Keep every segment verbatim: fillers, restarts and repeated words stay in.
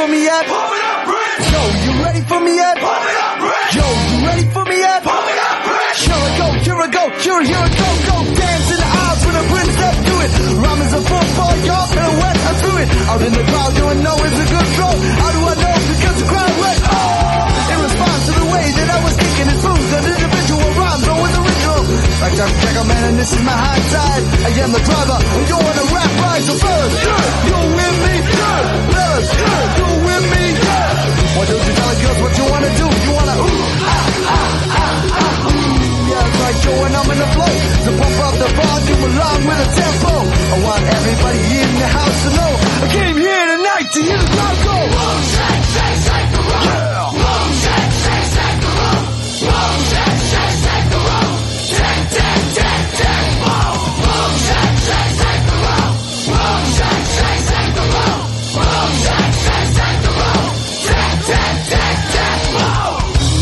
for me yet? Pump it up, Rich! Yo, you ready for me yet? Pump it up, Rich! Yo, you ready for me yet? Pump it up, Rich! Here I go, here I go, here, here I go, go. Dance in the aisles when I bring step to it. Rhyme is a football, y'all, and I went, I threw it. Out in the crowd, you know it's a good throw. How do I know? Because the crowd went, oh! In response to the way that I was thinking it smooth. An individual rhymes, always original. Like Doctor Jekyll, man, and this is my high side. I am the driver, and you're on a rap ride. So fellas, yeah, you with me? Yeah, fellas, yeah, you with me? Yeah. Why don't you tell the girls what you wanna do? You wanna ooh, ah, ah, ah, ah, ooh. Yeah, it's like yo, and I'm in the flow. So pump up the volume along with the tempo. I want everybody in the house to know I came here tonight to hear the crowd go. Boom, shake, shake, shake the room. Yeah. Boom, shake, shake, shake the room. Boom, shake, shake, shake the room. Tick, tick, tick, tick, boom. Boom, shake, shake, shake the room. Boom, shake, shake, shake the room. Boom, shake, shake, shake the room. Tick, tick, tick, tick, boom.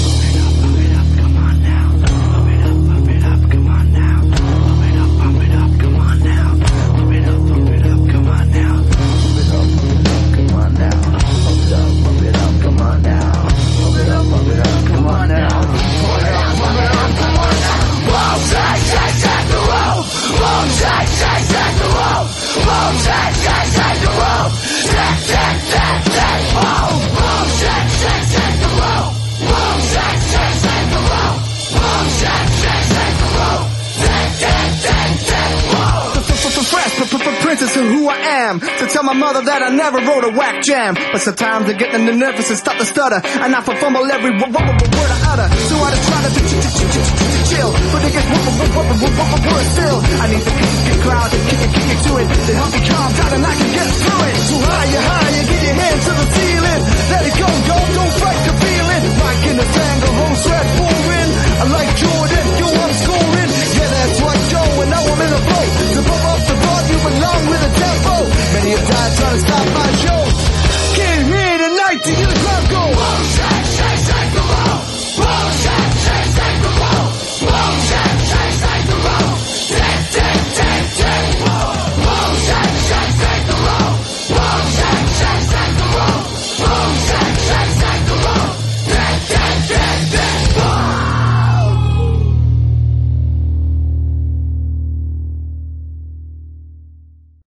Princess of who I am, to tell my mother that I never wrote a whack jam. But sometimes I get nervous and start to stutter, and I fumble every word I utter. So I just try to be chill, but it gets word still. I need to kick the crowd and kick it, kick it to it, to help me calm down and I can get through it. So higher, higher, get your hands to the ceiling. Let it go, go, don't fight the feeling. Rock in the tango, home sweat pouring. I like Jordan, yo, I'm scoring. Yeah, that's right, yo, and now I'm in the flow. So pump up the volume along with the tempo. Many have died trying to stop